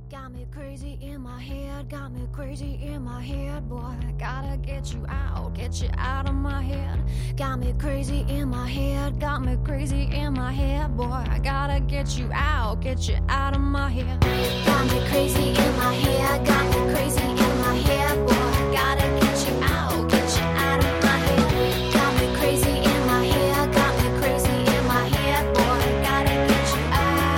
Got me crazy in my head, got me crazy in my head, boy. I gotta get you out of my head. Got me crazy in my head, got me crazy in my head, boy. I gotta get you out of my head. Got me crazy in my head, got me crazy in my head, boy. I gotta get you out of my head. Got me crazy in my head, got me crazy in my head, boy. I gotta get you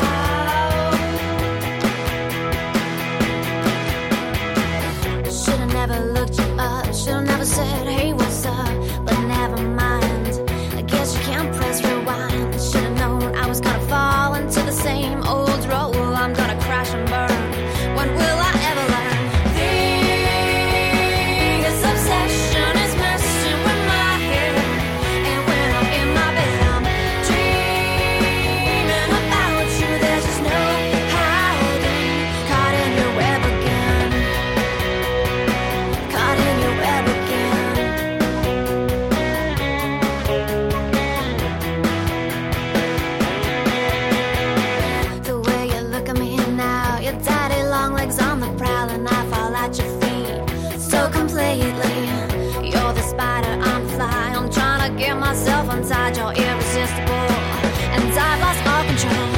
out. Should've never looked you up, should've never said, hey, what's up? But never mind, I guess you can't press rewind. I should've known I was gonna fall into the same old role. I'm gonna crash and burn. When will I ever learn? This obsession is messing with my head. And when I'm in my bed, I'm dreaming about you. There's just no hiding. Caught in your web again. Caught in your web again. The way you look at me now, your daddy long legs on the prowl, and I fall at your feet so completely. You're the spider, I'm the fly. I'm trying to get myself untied. You're irresistible, and I've lost all control.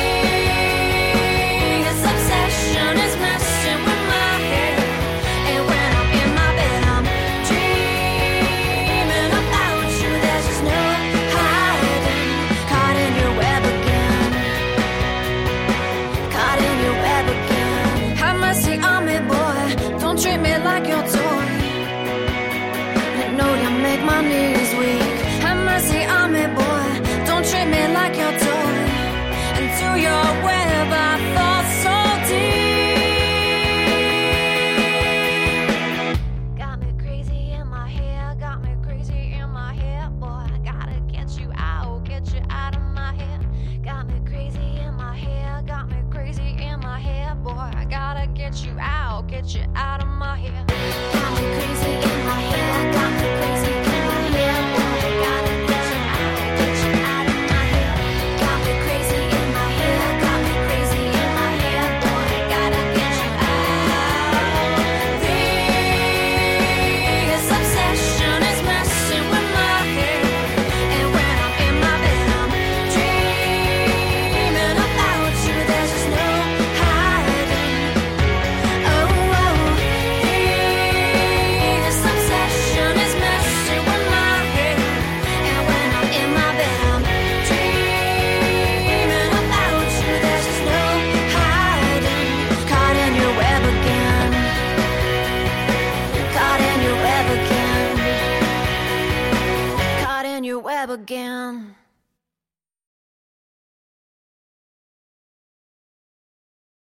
This obsession is messing with my head. And when I'm in my bed, I'm dreaming about you. There's just no hiding. Caught in your web again. Caught in your web again. Have mercy on me, boy. Don't treat me like your toy. You know you make my knees weak. Have mercy on me, boy. Don't treat me like your toy. Into your web I fall so deep. Got me crazy in my head, got me crazy in my head, boy. I gotta get you out of my head. Got me crazy in my head, got me crazy in my head, boy. I gotta get you out of my head. Got me crazy in my head, got me crazy in my head, boy. I gotta get you out of my head. Got me crazy in my head, got me crazy in my head, boy. I gotta get you out. This obsession is messing with my head. And when I'm in my bed, I'm dreaming about you. There's just no hiding. Oh, this obsession is messing with my head. And when I'm in my bed, I'm dreaming about you. There's just no hiding. Caught in your web again. Caught in your web again. Caught in your web again.